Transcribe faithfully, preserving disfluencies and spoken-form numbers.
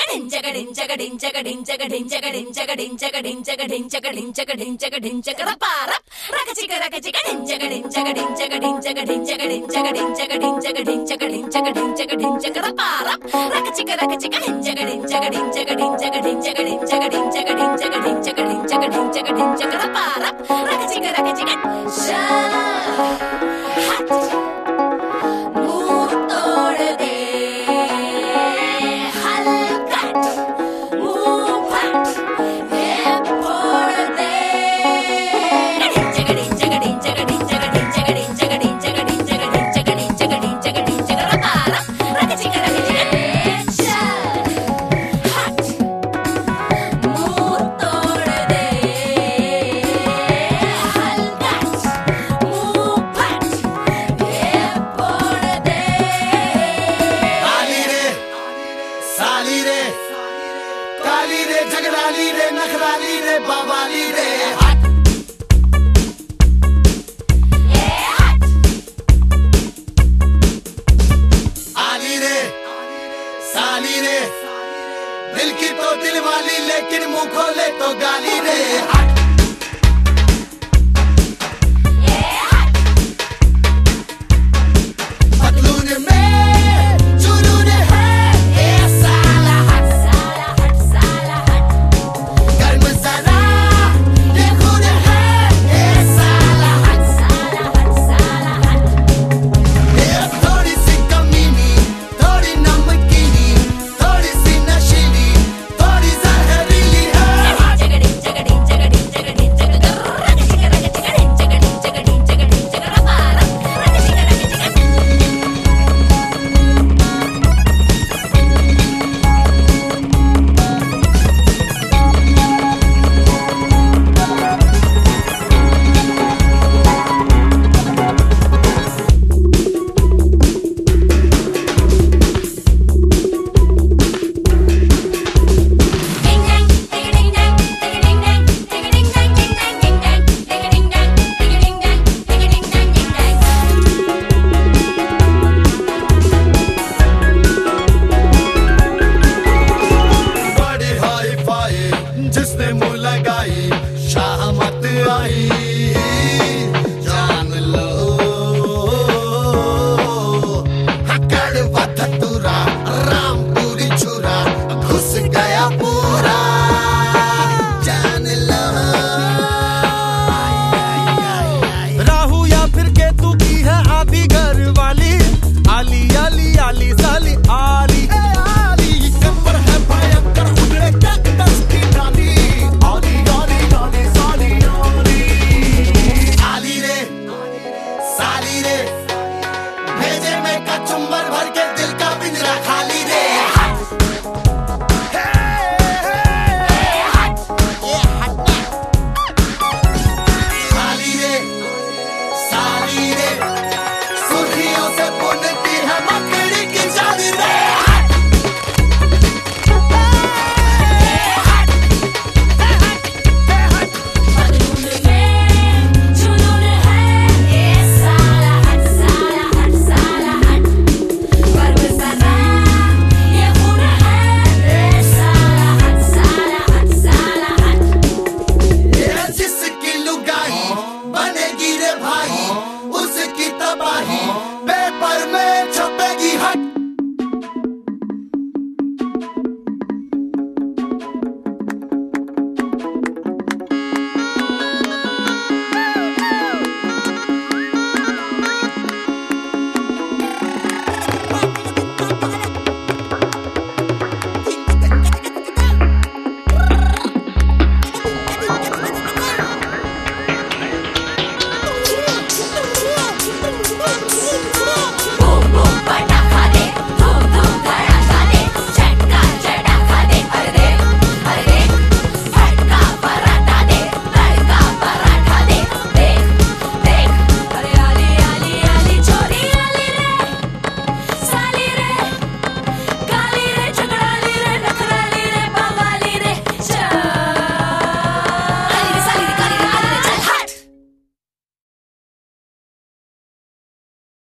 ढिंचक ढिंचक ढिंचक ढिंचक ढिंचक ढिंचक ढिंचक ढिंचक ढिंचक ढिंचक ढिंचक ढिंचक रपारप रकचिक रकचिक ढिंचक ढिंचक ढिंचक ढिंचक ढिंचक ढिंचक ढिंचक ढिंचक ढिंचक ढिंचक ढिंचक ढिंचक रपारप रकचिक रकचिक ढिंचक ढिंचक ढिंचक ढिंचक ढिंचक ढिंचक ढिंचक ढिंचक ढिंचक ढिंचक ढिंचक ढिंचक रपारप रकचिक रकचिक हट मुंह तोड़ दे हलकट मुंह फट ये फोड़ दे ढिंचक ढिंचक ढिंचक ढिंचक ढिंचक ढिंचक ढिंचक ढिंचक ढिंचक ढिंचक ढिंचक ढिंचक रपारप रकचिक रकचिक हट मुंह तोड़ दे हलकट मुंह फट ये फोड़ दे आली रे साली रे काली रे झगड़ाली रे नखराली रे बाबाली रे हट आली रे साली रे दिल की तो दिल वाली लेकिन मुंह खोले तो गाली रे हट